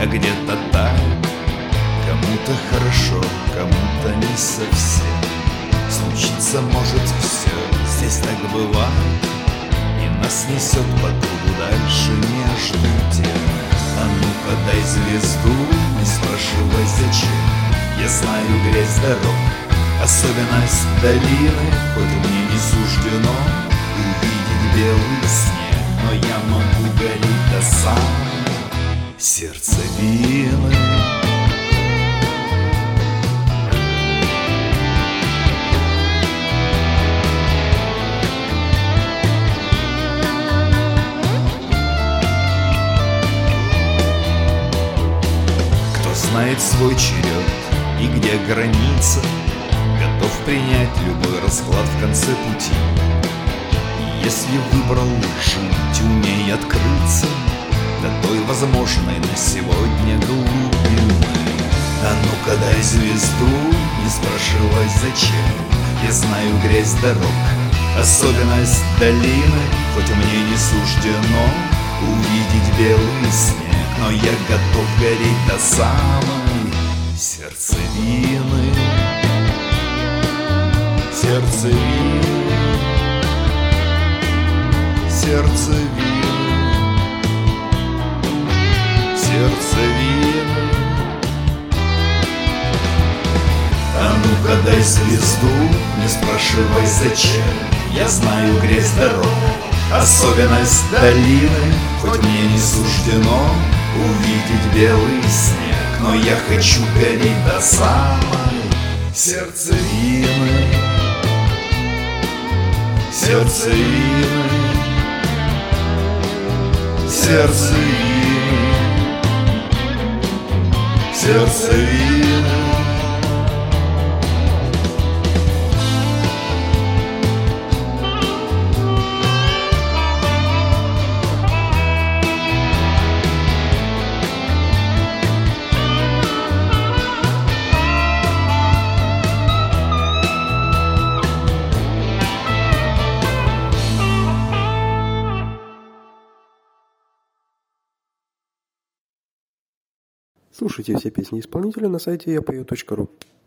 где-то так. Кому-то хорошо, кому-то не совсем. Случиться может все, здесь так бывает. И нас несет по кругу дальше между тем. А ну-ка дай звезду, не спрашивай зачем. Я знаю грязь дорог, особенность долины. Хоть мне не суждено увидеть белый снег, но я могу гореть до самой сердцевины. Знает свой черед и где граница, готов принять любой расклад в конце пути. И если выбрал жить, умей открыться до той возможной на сегодня глубины. А ну-ка дай звезду, не спрашивай зачем. Я знаю грязь дорог, особенность долины. Хоть мне не суждено увидеть белый снег, но я готов гореть до самой сердцевины. Сердцевины, сердцевины, сердцевины. А ну-ка дай звезду, не спрашивай зачем. Я знаю грязь дорог, особенность долины. Хоть мне не суждено увидеть белый снег, но я хочу гореть до самой сердцевины. Сердцевины, сердцевины, сердцевины. Слушайте все песни исполнителя на сайте yapою.ru.